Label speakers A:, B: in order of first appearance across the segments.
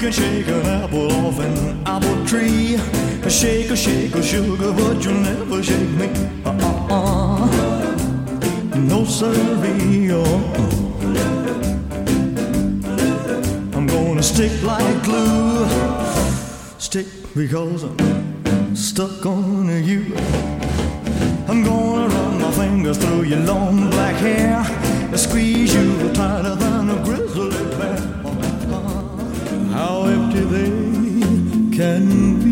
A: can shake an apple off an apple tree. Shake a sugar, but you'll never shake me. No siree. I'm gonna stick like glue. Stick because I'm stuck on you. I'm gonna run my fingers through your long black hair, squeeze you tighter than a grizzly bear. How empty they can be.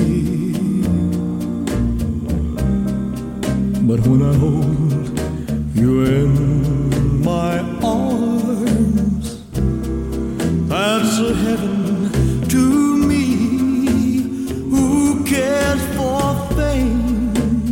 A: But when I hold you in my arms, that's a heaven to me. Who cares for fame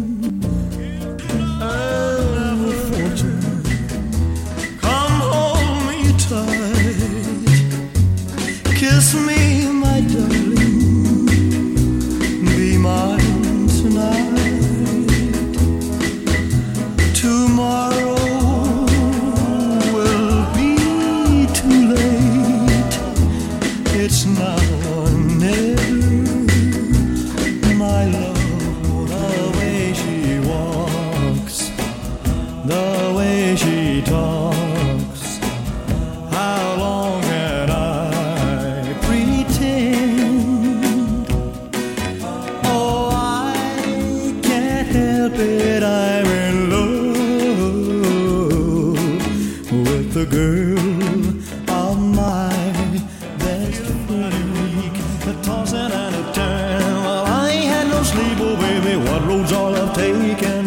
A: and fortune? Come hold me tight, kiss me, my darling, be mine tonight. Tomorrow will be too late. It's now or never, my love. The way she walks, the way she talks, how long can I pretend? Oh, I can't help it, I'm in love with the girl of my best friend. The tossing and the turn, well, I ain't had no sleep, oh baby, what roads all I've taken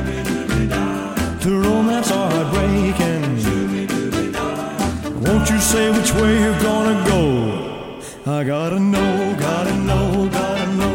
A: to romance or heartbreaking. Won't you say which way you're gonna go? I gotta know, gotta know, gotta know.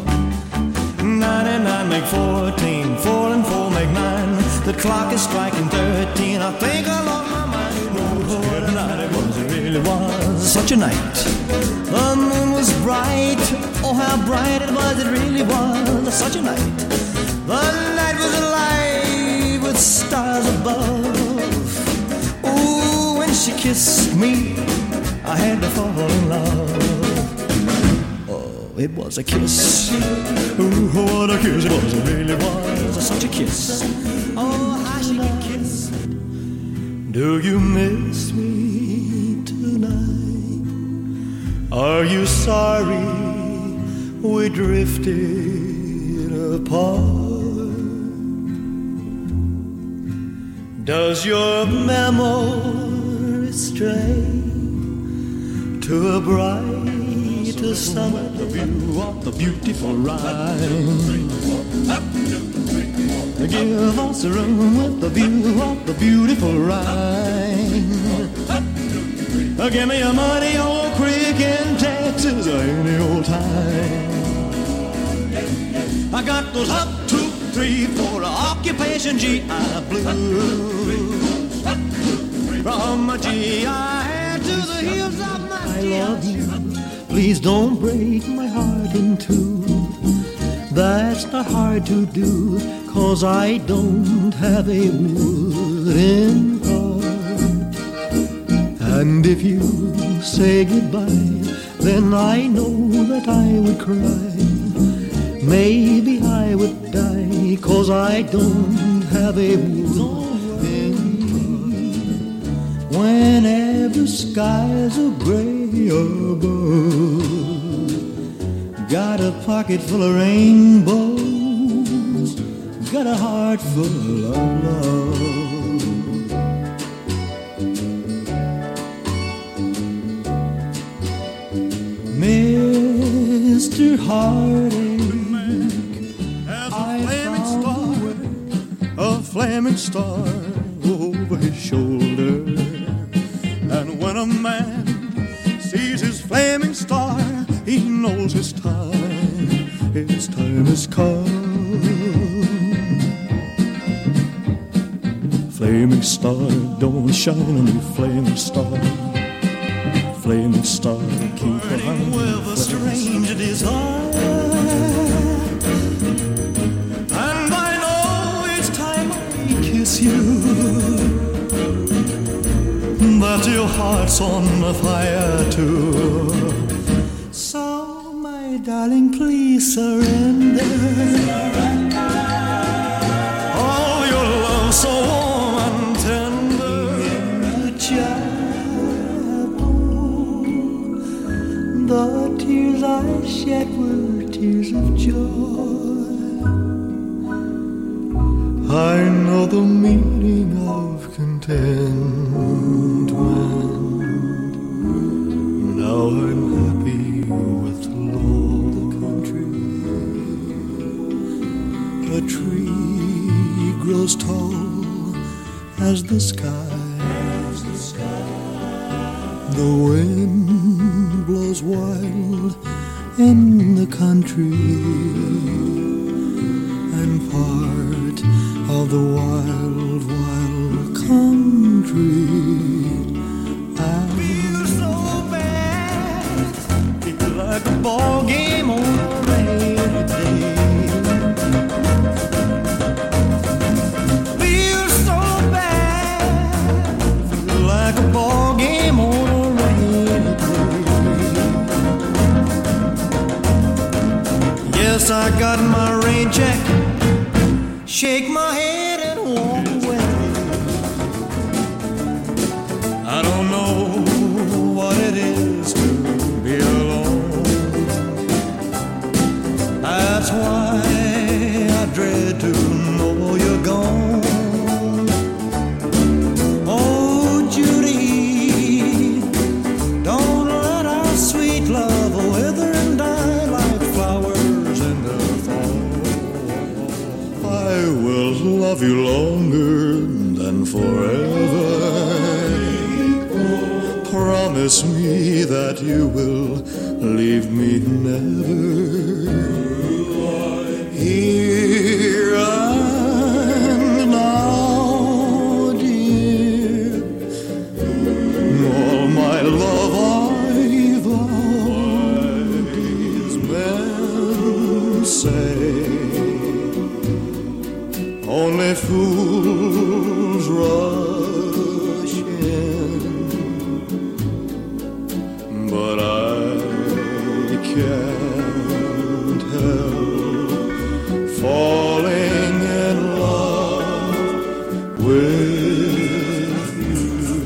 A: 99 make 14, 4 and 4 make 9. The clock is striking 13. I think I lost my mind. Oh, what a night it was, it really was such a night. The moon was bright, oh how bright it was, it really was such a night. The night was alive with stars above. Oh, when she kissed me, I had to fall in love. Oh, it was a kiss. Oh, what a kiss it was, it really was such a kiss. Oh, how she could kiss. Do you miss me tonight? Are you sorry we drifted apart? Does your memory stray to a brighter summer view of the beautiful rhyme? Give us a room with the view of the beautiful rhyme. Give me a muddy old creek in Texas any old time. I got those up, 2, 3, 4 occupation GI blues. From my GI head to the heels of my I love you. Please don't break my heart in two. That's not hard to do, 'cause I don't have a wooden heart. And if you say goodbye, then I know that I would cry. Maybe I would die, 'cause I don't have a wooden heart. Whenever skies are gray above, got a pocket full of rainbows, got a heart full of love. Mr. Heartache, I found a flaming star over his shoulder. And when a man sees his flaming star, he knows his time has come. Flaming star, don't shine on me, flaming star. Flaming star, keep behind me, with a strange desire. And I know each time I kiss you that your heart's on fire too. surrender. Oh, your love so warm and tender. In the chapel, the tears I shed were tears of joy. I know the meaning of contentment. Now I'm happy with the Lord. The country, a tree grows tall as the sky. The wind blows wild in the country, and part of the wild, wild country. I feel so bad, feel like a ball game on a rainy day. Feel so bad, feel like a ball game on a rainy day. Yes, I got my rain jacket, shake my head and walk away. I don't know what it is to be alone. That's why I dread to know you're gone. Oh, Judy, don't let our sweet love wither and die like flowers in the fall. I will love you longer than forever. Promise me that you will leave me never. Here and now, dear, all my love I've always been say. Only fools rush in, but I can't help falling in love with you.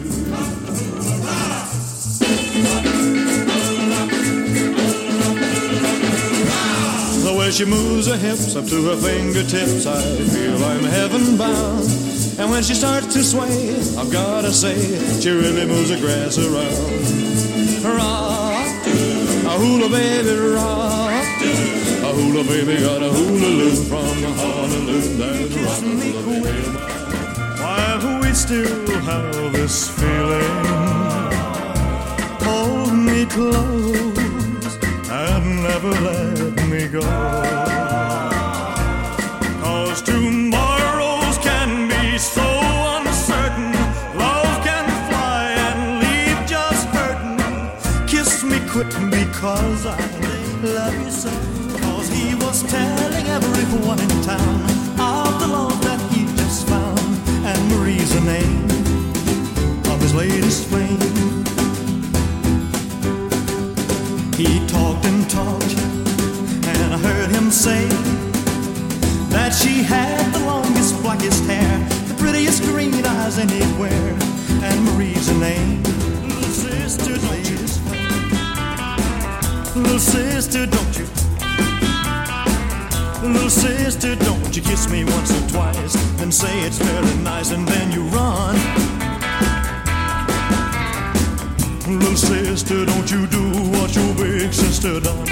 A: The way she moves her hips up to her fingertips, I feel I'm heaven bound. And when she starts to sway, I've gotta say, she really moves the grass around. Rock, a hula baby, rock, a hula baby got a hula-loo from Honolulu. That's rock. While we still have this feeling, hold me close and never let me go. 'Cause tomorrows can be so uncertain. Love can fly and leave just hurting. Kiss me quick because I love you so. 'Cause he was telling everyone in town of the love that he just found. And Marie's the name of his latest flame. He talked and talked, and I heard him say that she had the longest, blackest hair, the prettiest green eyes anywhere. And Marie's the name. Little sister, don't you? Little sister, don't you? Little sister, don't you kiss me once or twice and say it's very nice, and then you run. Little sister, don't you do what your big sister done.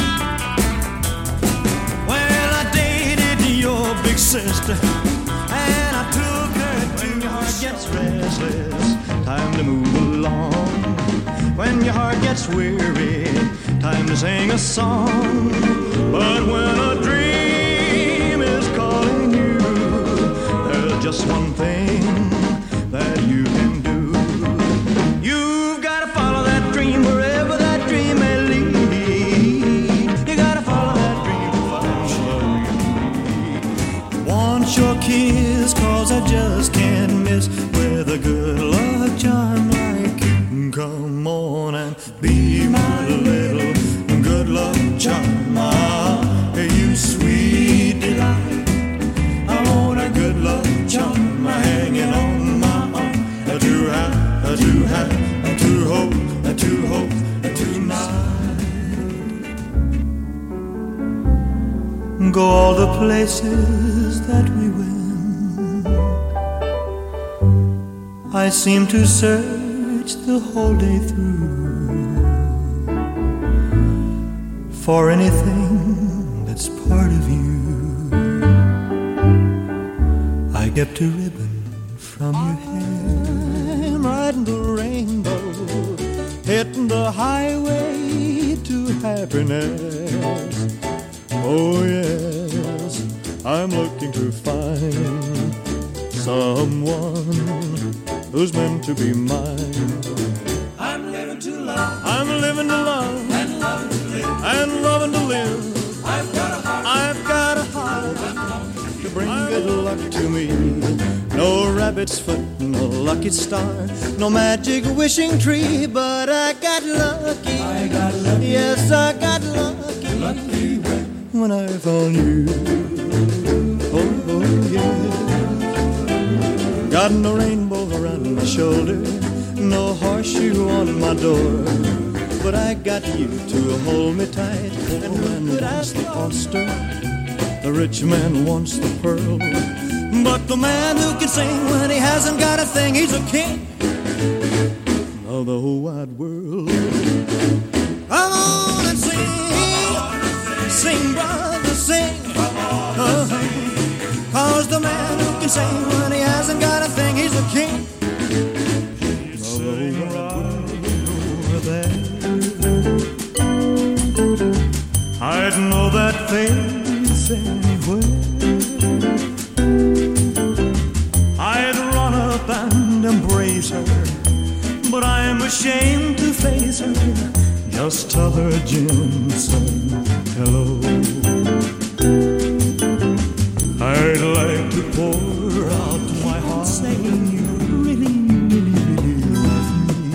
A: Well, I dated your big sister, and I took her to. When your heart gets restless, time to move along. When your heart gets weary, time to sing a song. But when a dream is calling you, there's just one thing that you can do. You've got to follow that dream wherever that dream may lead. You got to follow that dream. Want your kiss, 'cause I just can't miss with a good luck charm like you. Come on and be my little good luck charm. go all the places that we went. I seem to search the whole day through for anything that's part of you. I kept a ribbon from your hair. I'm riding the rainbow, hitting the highway to happiness. Oh yes, I'm looking to find someone who's meant to be mine. I'm living to love, I'm living to love, and loving to live, and loving to live. I've got a heart to bring good luck to me. No rabbit's foot, no lucky star, no magic wishing tree, but I got lucky. Yes, I got lucky when I found you. Oh yeah. Got no rainbow around my shoulder, no horseshoe on my door, but I got you to hold me tight. And man wants the oyster, the rich man wants the pearl, but the man who can sing when he hasn't got a thing, he's a king of the whole wide world. Come on and sing, sing brother, sing. Cause the man who can sing when he hasn't got a thing, he's a king. Sing right over there. I'd know that face anywhere. I'd run up and embrace her, but I'm ashamed to face her. Just tell her Jimson hello. I'd like to pour out my heart, saying you really, really, really love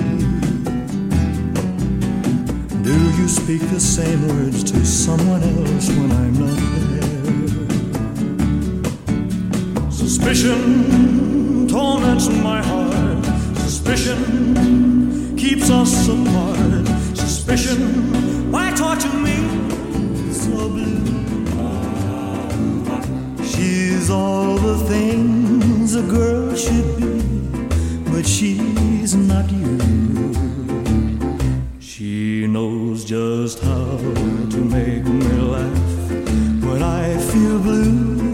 A: me. Do you speak the same words to someone else when I'm not there? Suspicion torments my heart. Suspicion keeps us apart. Suspicion, why torture me so blue? She's all the things a girl should be, but she's not you. She knows just how to make me laugh when I feel blue.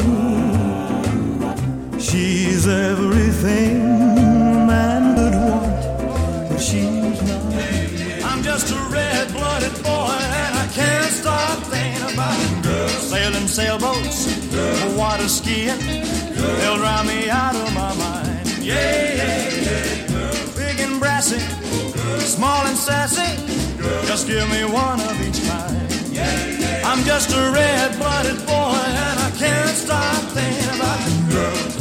A: She's everything a man could want, but she's not. I'm just a red-blooded boy, and I can't stop thinking about girls sailing sailboats, water skiing, they'll drive me out of my mind. Yeah, yeah, yeah. Big and brassy, small and sassy, just give me one of each kind. I'm just a red-blooded boy, and I can't stop thinking about girls.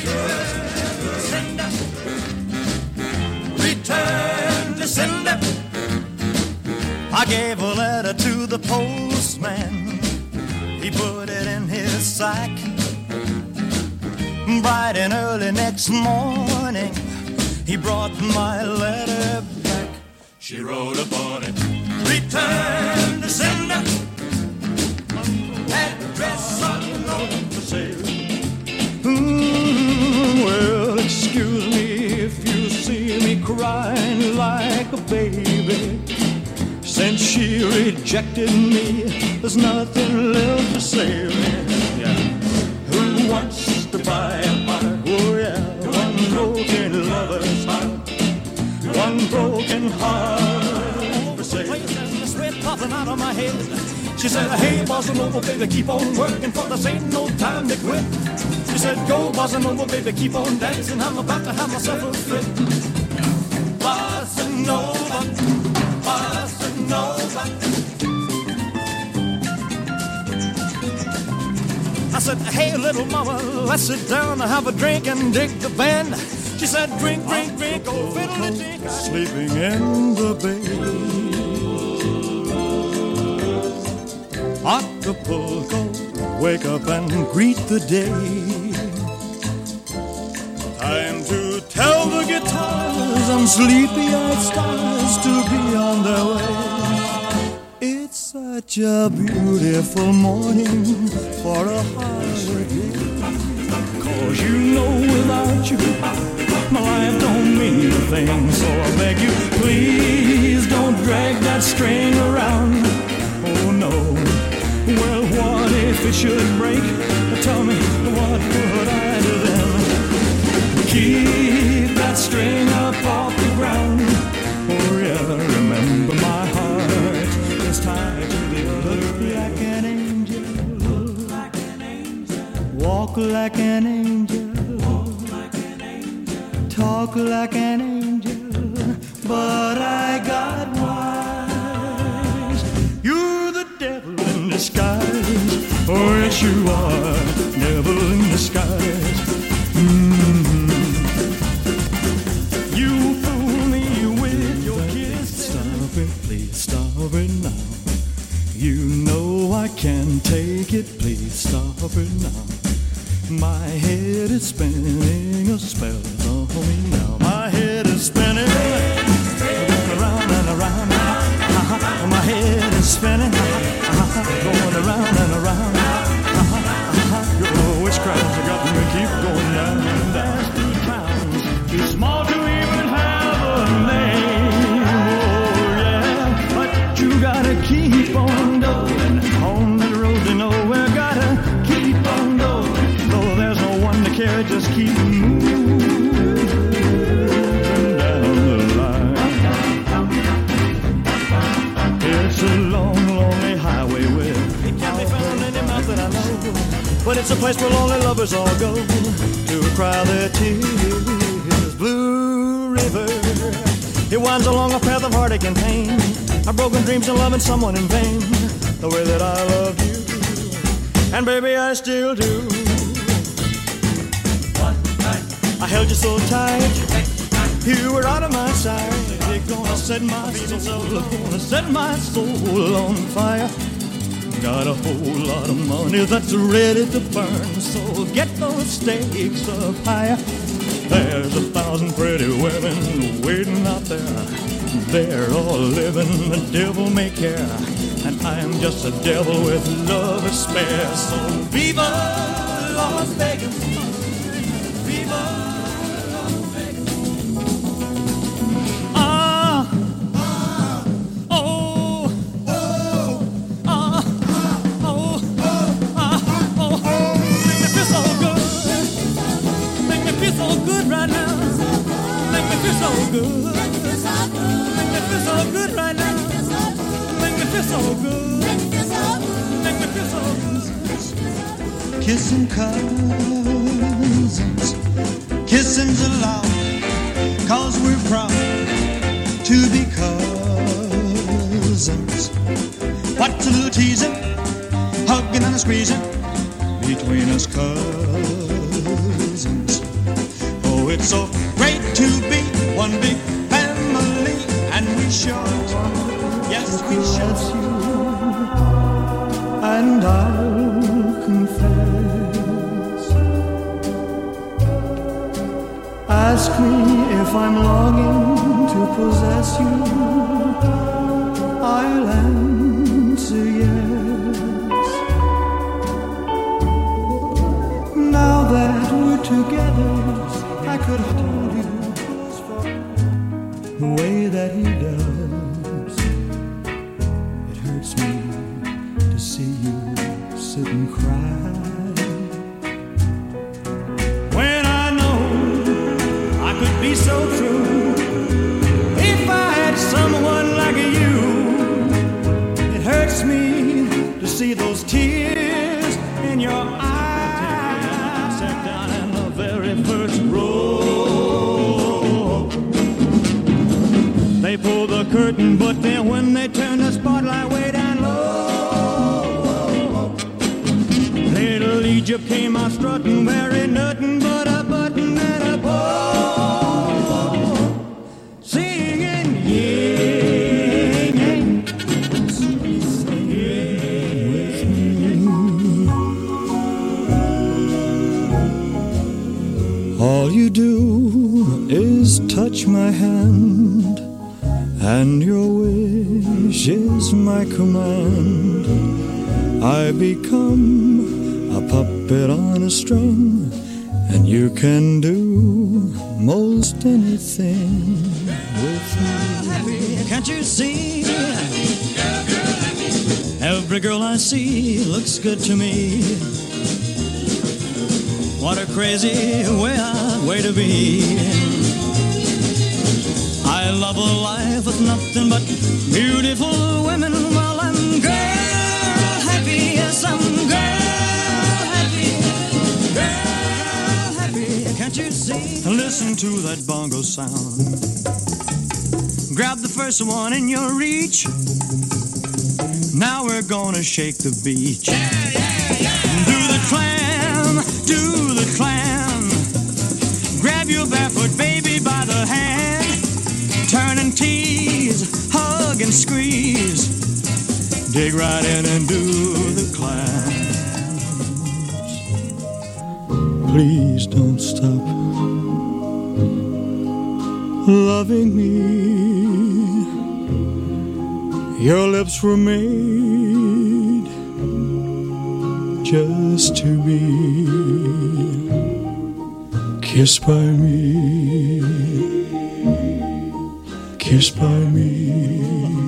A: Return to sender. I gave a letter to the postman. He put it in his sack. Bright and early next morning, he brought my letter back. She wrote upon it, return to sender. Address unknown for sale. Well, excuse me if you see me crying like a baby. Since she rejected me, there's nothing left to save me. Yeah. Who wants to buy a heart? Oh yeah, one broken lover's heart, one broken heart for sale. The sweat popping out of my head. She said, hey, bossa nova, baby, keep on working, for this ain't no time to quit. She said, go, bossa nova, baby, keep on dancing, I'm about to have myself a fit. Bossa nova, bossa nova. I said, hey, little mama, let's sit down and have a drink and dig the band. She said, drink, drink, drink, oh, fiddle-a-dink. Sleeping in the bay. Acapulco, wake up and greet the day. Time to tell the guitars and sleepy-eyed stars to be on their way. It's a such a beautiful morning for a holiday. 'Cause you know without you, my life don't mean a thing. So I beg you, please don't drag that string around. Oh no, well what if it should break? Tell me, what would I do then? Keep that string up off the ground. Oh yeah, remember my heart is tied to the other. Like an angel, like an angel. Walk like an angel, walk like an angel. Talk like an angel, but I got wise. You're the devil in disguise. Oh yes you are, devil in disguise. You fool me with your kiss. Stop it, please stop it now. You know I can't take it, please stop it now. My head is spinning a spell on me now. My head is spinning, going around and around. My head is spinning, going around and around. Your witchcraft got me keep going down. There's two towns, too small to even have a name. Oh yeah, but you gotta keep on going on the road to nowhere. Gotta keep on going, though there's no one to carry. Just keep moving down the line. It's a long, lonely highway with it can't be found any mouth that I know. But it's a place where lonely lovers all go to cry their tears. Blue River, it winds along a path of heartache and pain. I've broken dreams and loving someone in vain, the way that I loved you, and baby I still do. One night I held you so tight, you were out of my sight. You're gonna set my soul, gonna set my soul on fire. Got a whole lot of money that's ready to burn, so get those stakes up higher. There's 1,000 pretty women waiting out there. They're all living the devil may care, and I'm just a devil with love to spare. So viva Las Vegas, viva Las Vegas. So good right now. Make me feel so good. Make me feel so good right now. Make me feel so good. Make me feel so good. Kissing cousins, kissing's allowed, 'cause we're proud to be cousins. What's a little teasing, hugging and a squeezing between us cousins? It's so great to be one big family, and we sure, yes we sure. And I'll confess, ask me if I'm longing to possess you, I'll answer yes. Now that we're together, I could hold you the way that he does. It hurts me to see you sit and cry, when I know I could be so true if I had someone like you. It hurts me to see those tears in your eyes. Sat down in the very first row. They pulled the curtain, but then when they turned the spotlight way down low, little Egypt came out strutting, wearing nothing but a button and a bow, singing yeah, yeah. All you do is touch my hand, and your wish which is my command. I become a puppet on a string, and you can do most anything with me. Happy, can't you see? Every girl I see looks good to me. What a crazy way to be. I love a life with nothing but beautiful women. Well, I'm girl happy, yes, I'm girl happy. Girl happy, can't you see? Listen to that bongo sound. Grab the first one in your reach. Now we're gonna shake the beach. Yeah, yeah, yeah. Do the clam, do the clam. Grab your barefoot baby by the hand. Turn and tease, hug and squeeze. Dig right in and do the clams. Please don't stop loving me. Your lips were made just to be kissed by me, kissed by me.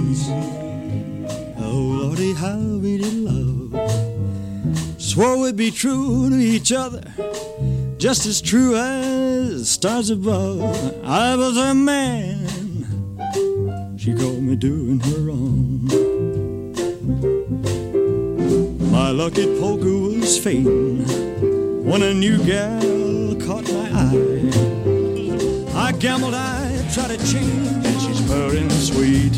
A: Oh, Lordy, how we did love. Swore we'd be true to each other, just as true as stars above. I was her man. She caught me doing her wrong. My lucky poker was fading when a new gal caught my eye. I gambled, I tried to change, and she's purring sweet.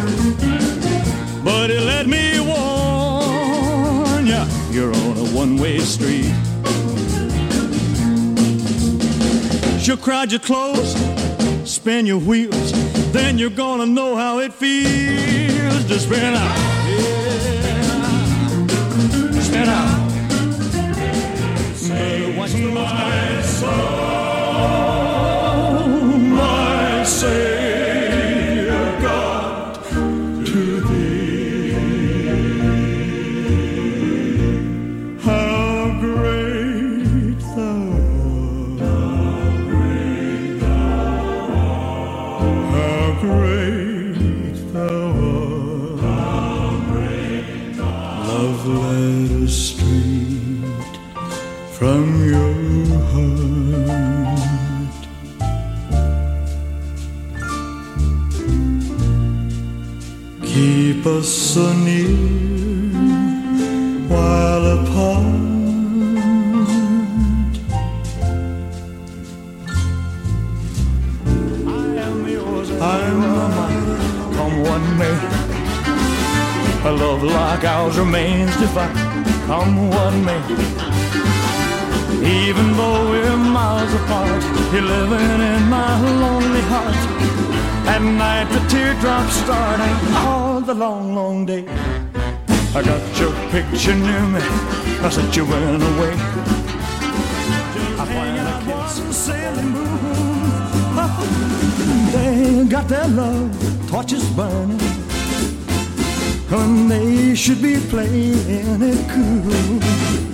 A: But it let me warn ya, you're on a one-way street. She'll crowd you close, spin your wheels, then you're gonna know how it feels to spin out. Yeah. Spin out. Say, what's my soul, my Savior God, to thee? How great thou art. Great thou art. Love led us straight from your heart. Keep us so near while apart. I'm mine, come what may. A love like ours remains divine, come what may. Even though we're miles apart, you're living in my lonely heart. At night the teardrops start, and all the long, long day. I got your picture near me, I said you went away. I find a kiss and sailing moon. They got their love torches burning when they should be playing it cool.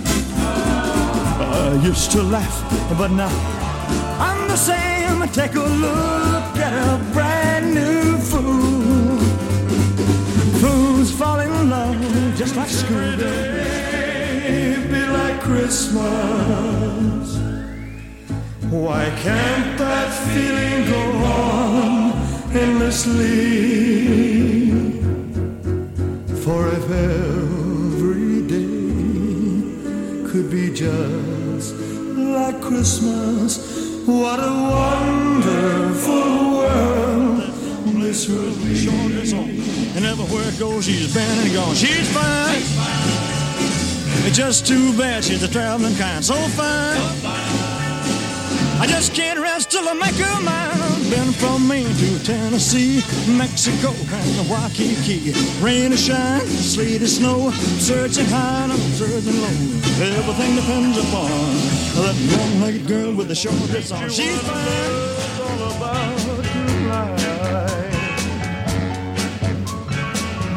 A: I used to laugh, but now I'm the same. Take a look at a brand new fool. Fools fall in love just like Scrooge. Be like Christmas. Why can't that feeling go on endlessly? For if every day could be just like Christmas, what a wonderful world this would be. And everywhere it goes, she's been and gone. She's fine. It's just too bad she's the traveling kind. So fine. I just can't rest till I make her mine. Been from Maine to Tennessee, Mexico, and Waikiki. Rain or shine, sleet or snow, searching high and I'm searching low. Everything depends upon that long-legged girl with the short dress on. She's fine. All about to life.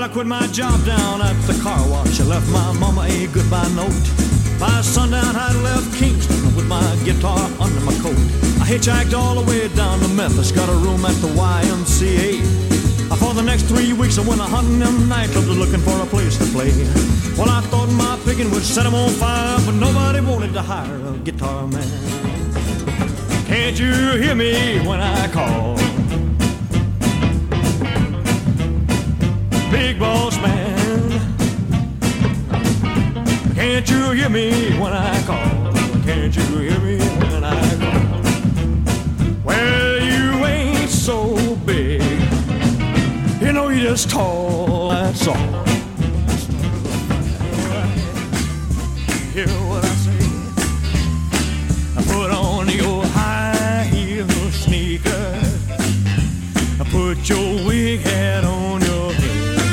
A: quit my job down at the car wash. I left my mama a goodbye note. By sundown I left Kingston with my guitar under my coat. I hitchhiked all the way down to Memphis, got a room at the YMCA. For the next 3 weeks I went a-hunting them nightclubs looking for a place to play. Well, I thought my picking would set them on fire, but nobody wanted to hire a guitar man. Can't you hear me when I call? Big boss man, can't you hear me when I call? Can't you hear me when I call? Well, you ain't so big, you know you're just tall, that's all. Hear what I say? Put on your high heel sneakers, put your wig hat on your head.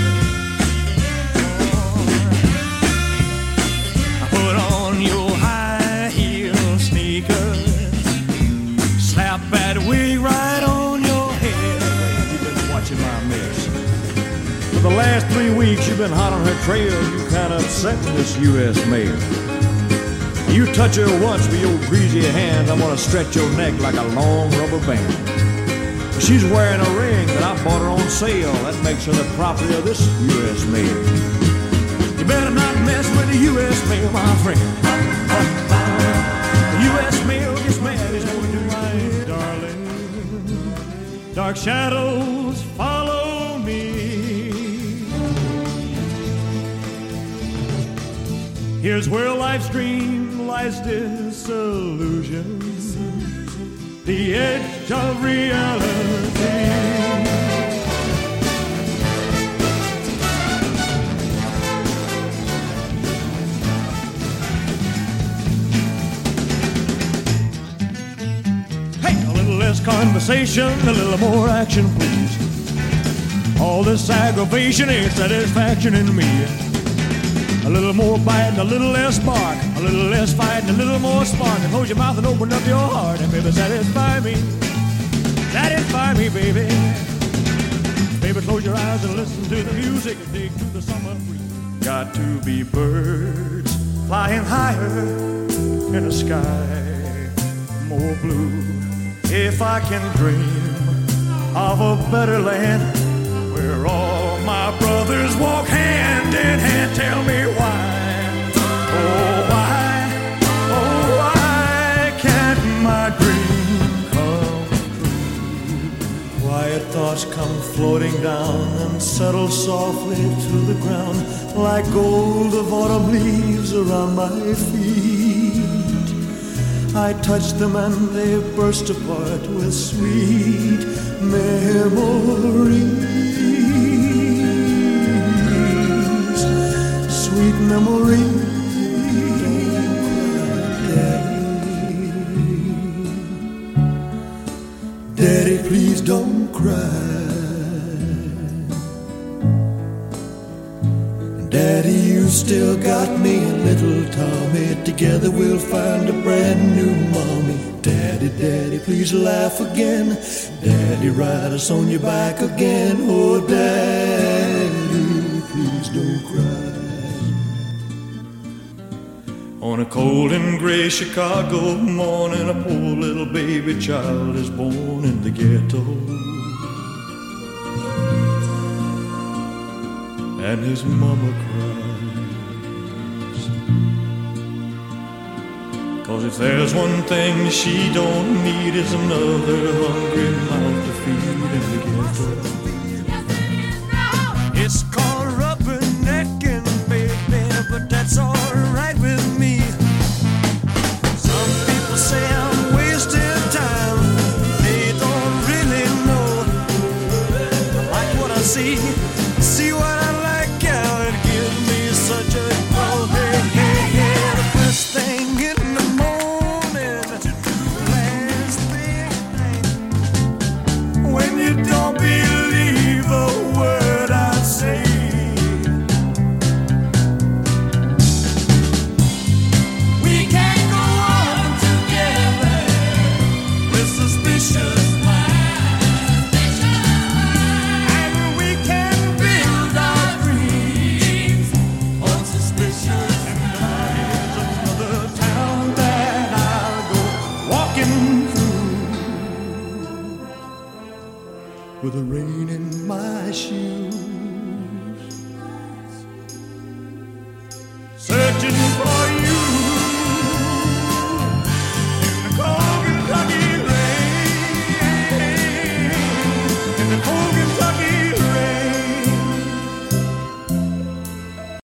A: Put on your high heel sneakers, slap that wig right on your head. You've been watching my mess. For the last 3 weeks you've been hot on her trail. You kind of upset this U.S. mail. You touch her once with your greasy hand, I'm gonna stretch your neck like a long rubber band. She's wearing a ring that I bought her on sale. That makes her the property of this U.S. mail. You better not mess with the U.S. mail, my friend. The U.S. mail gets mad, it's gonna do right, darling. Dark shadows follow me. Here's where life's dream lies disillusion, the edge of reality. Hey, a little less conversation, a little more action, please. All this aggravation ain't satisfaction in me. A little more bite, a little less bark, a little less fight, and a little more spark. And close your mouth and open up your heart, and baby, satisfy me. Satisfy me, baby. Baby, close your eyes and listen to the music and dig through the summer breeze. Got to be birds flying higher in the sky, more blue. If I can dream of a better land where all my brothers walk hand in hand, tell me why, why can't my dream come true? Quiet thoughts come floating down and settle softly to the ground like gold of autumn leaves around my feet. I touch them and they burst apart with sweet memories. Sweet memories. Daddy, please don't cry. Daddy, you still got me and little Tommy. Together we'll find a brand new mommy. Daddy, Daddy, please laugh again. Daddy, ride us on your back again. Oh, Daddy, please don't cry. On a cold and gray Chicago morning, a poor little baby child is born in the ghetto. And his mama cries, 'cause if there's one thing she don't need is another hungry mouth to feed in the ghetto. It's called rubbernecking, baby, but that's alright with me. Some people say I'm wasting time, they don't really know. I like what I see what I like, how it gives me such a glow. Hey, hey, hey, the first thing in the morning, last thing at night. When you don't believe a word I say, with the rain in my shoes.